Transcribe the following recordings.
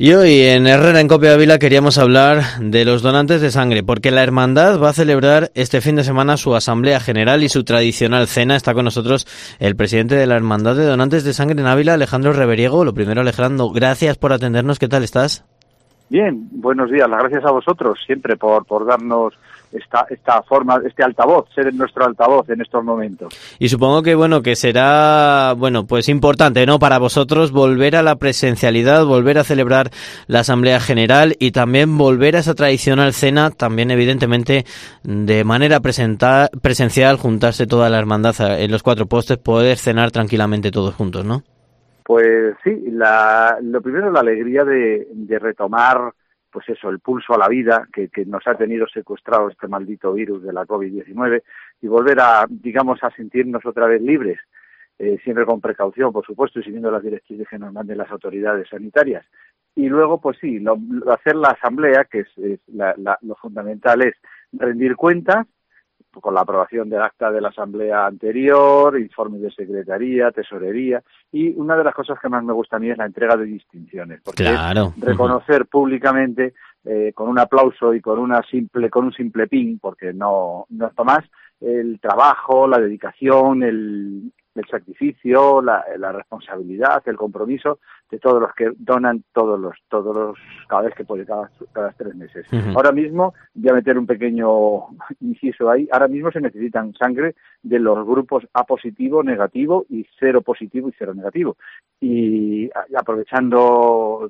Y hoy en Herrera en Cope Ávila queríamos hablar de los donantes de sangre, porque la hermandad va a celebrar este fin de semana su asamblea general y su tradicional cena. Está con nosotros el presidente de la hermandad de donantes de sangre en Ávila, Alejandro Reveriego. Lo primero, Alejandro, gracias por atendernos. ¿Qué tal estás? Bien, buenos días. Las gracias a vosotros siempre por darnos esta forma, este altavoz, ser nuestro altavoz en estos momentos. Y supongo que que será pues importante, ¿no?, para vosotros volver a la presencialidad, volver a celebrar la Asamblea General y también volver a esa tradicional cena, también evidentemente de manera presencial, juntarse toda la hermandad en los cuatro postes, poder cenar tranquilamente todos juntos, ¿no? Pues sí, lo primero es la alegría de retomar, pues eso, el pulso a la vida que nos ha tenido secuestrado este maldito virus de la COVID-19 y volver a sentirnos otra vez libres, siempre con precaución, por supuesto, y siguiendo las directrices que nos manden las autoridades sanitarias. Y luego, pues sí, hacer la asamblea, que lo fundamental es rendir cuentas, con la aprobación del acta de la asamblea anterior, informes de secretaría, tesorería, y una de las cosas que más me gusta a mí es la entrega de distinciones, porque claro, es reconocer públicamente con un aplauso y con un simple pin, porque no es más, el trabajo, la dedicación, el sacrificio, la responsabilidad, el compromiso de todos los que donan todos los cada vez que puede, cada 3 meses. Uh-huh. Ahora mismo, voy a meter un pequeño inciso ahí, ahora mismo se necesitan sangre de los grupos A positivo, negativo y 0 positivo y 0 negativo. Y aprovechando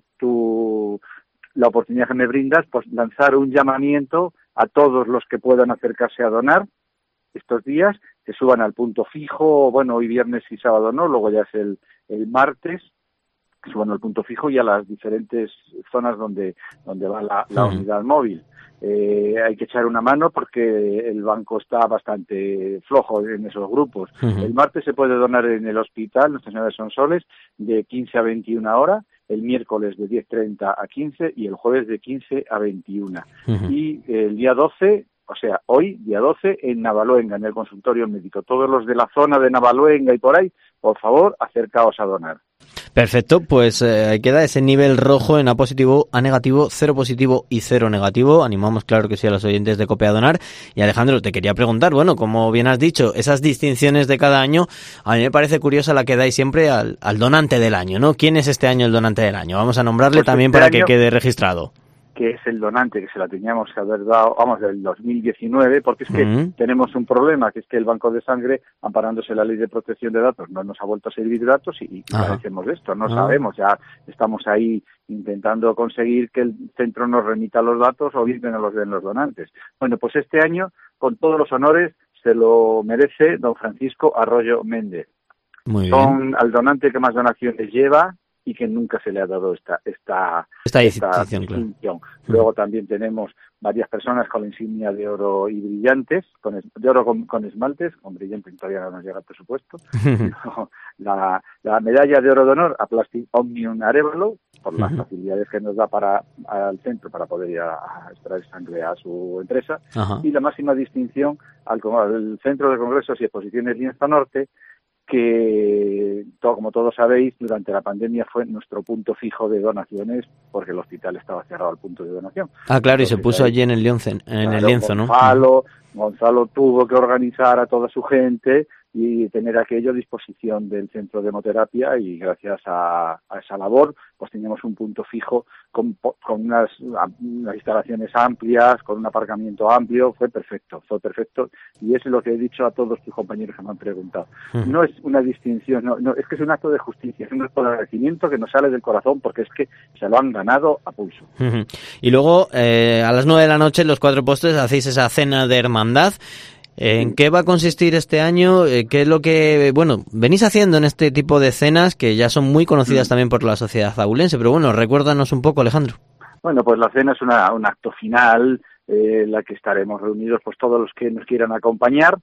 la oportunidad que me brindas, pues lanzar un llamamiento a todos los que puedan acercarse a donar estos días, que suban al punto fijo, hoy viernes y sábado no, luego ya es el martes, suban al punto fijo y a las diferentes zonas donde va la unidad móvil. Hay que echar una mano porque el banco está bastante flojo en esos grupos. Uh-huh. El martes se puede donar en el hospital Nuestra Señora de Sonsoles de 15 a 21 horas, el miércoles de 10:30 a 15 y el jueves de 15 a 21. Uh-huh. Y el día 12... O sea, hoy, día 12, en Navaluenga, en el consultorio médico. Todos los de la zona de Navaluenga y por ahí, por favor, acercaos a donar. Perfecto, pues queda ese nivel rojo en A positivo, A negativo, 0 positivo y 0 negativo. Animamos, claro que sí, a los oyentes de COPE a donar. Y Alejandro, te quería preguntar, como bien has dicho, esas distinciones de cada año, a mí me parece curiosa la que dais siempre al donante del año, ¿no? ¿Quién es este año el donante del año? Vamos a nombrarle pues también para que quede registrado. Que es el donante que se la teníamos que haber dado, del 2019, porque es que tenemos un problema, que es que el Banco de Sangre, amparándose la Ley de Protección de Datos, no nos ha vuelto a servir datos y carecemos de esto, no sabemos, ya estamos ahí intentando conseguir que el centro nos remita los datos o bien que nos los den los donantes. Bueno, pues este año, con todos los honores, se lo merece don Francisco Arroyo Méndez. Muy bien. Son al donante que más donaciones lleva y que nunca se le ha dado esta distinción. Claro. Luego también tenemos varias personas con la insignia de oro y brillantes, de oro con esmaltes, con brillantes todavía no nos llega el presupuesto. la medalla de oro de honor a Plastic Omnium Arévalo, por las facilidades que nos da al centro para poder ir a extraer sangre a su empresa. Y la máxima distinción al Centro de Congresos y Exposiciones Lienzo Norte, que, como todos sabéis, durante la pandemia fue nuestro punto fijo de donaciones, porque el hospital estaba cerrado al punto de donación. Claro, entonces, y se puso allí en el lienzo, ¿no? Gonzalo tuvo que organizar a toda su gente y tener aquello a disposición del centro de hemoterapia, y gracias a esa labor pues teníamos un punto fijo con unas instalaciones amplias, con un aparcamiento amplio. Fue perfecto, y es lo que he dicho a todos tus compañeros que me han preguntado. No es una distinción, no, es que es un acto de justicia, es un acto de agradecimiento que nos sale del corazón, porque es que se lo han ganado a pulso. Y luego a las 9 de la noche en los cuatro postes hacéis esa cena de hermandad. ¿En qué va a consistir este año? ¿Qué es lo que, venís haciendo en este tipo de cenas, que ya son muy conocidas también por la sociedad abulense? Pero recuérdanos un poco, Alejandro. Bueno, pues la cena es un acto final, en la que estaremos reunidos pues todos los que nos quieran acompañar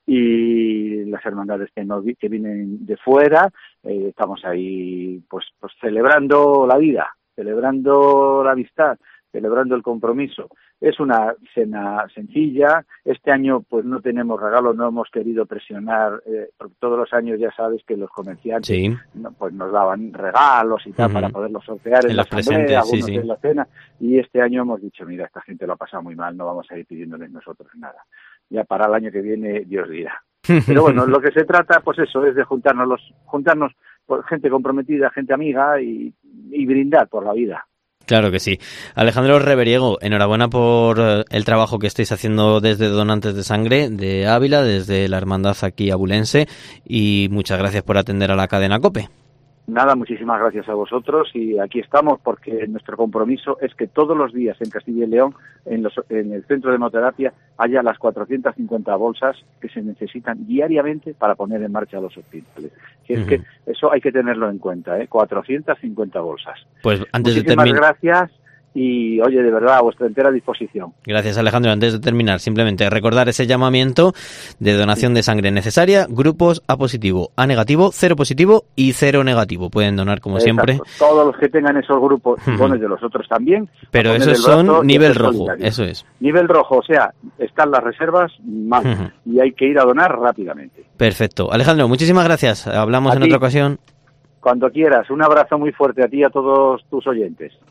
y las hermandades que vienen de fuera. Estamos ahí pues celebrando la vida, celebrando la amistad, celebrando el compromiso. Es una cena sencilla. Este año pues no tenemos regalo, no hemos querido presionar. Todos los años ya sabes que los comerciantes pues nos daban regalos y tal para poderlos sortear en la asamblea, algunos en la cena. Y este año hemos dicho, mira, esta gente lo ha pasado muy mal, no vamos a ir pidiéndoles nosotros nada. Ya para el año que viene Dios dirá. Pero bueno, lo que se trata pues eso es de juntarnos por gente comprometida, gente amiga y brindar por la vida. Claro que sí. Alejandro Reveriego, enhorabuena por el trabajo que estáis haciendo desde Donantes de Sangre de Ávila, desde la hermandad aquí abulense, y muchas gracias por atender a la cadena COPE. Nada, muchísimas gracias a vosotros y aquí estamos porque nuestro compromiso es que todos los días en Castilla y León, en el centro de hemoterapia, haya las 450 bolsas que se necesitan diariamente para poner en marcha los hospitales. Es que eso hay que tenerlo en cuenta, 450 bolsas. Pues antes de terminar. terminar. Gracias. Y, oye, de verdad, a vuestra entera disposición. Gracias, Alejandro. Antes de terminar, simplemente recordar ese llamamiento de donación de sangre necesaria, grupos A positivo, A negativo, 0 positivo y 0 negativo. Pueden donar como siempre. Todos los que tengan esos grupos, de los otros también. Pero esos son nivel rojo, eso es. Nivel rojo, o sea, están las reservas mal y hay que ir a donar rápidamente. Perfecto. Alejandro, muchísimas gracias. Hablamos en otra ocasión. Cuando quieras. Un abrazo muy fuerte a ti y a todos tus oyentes.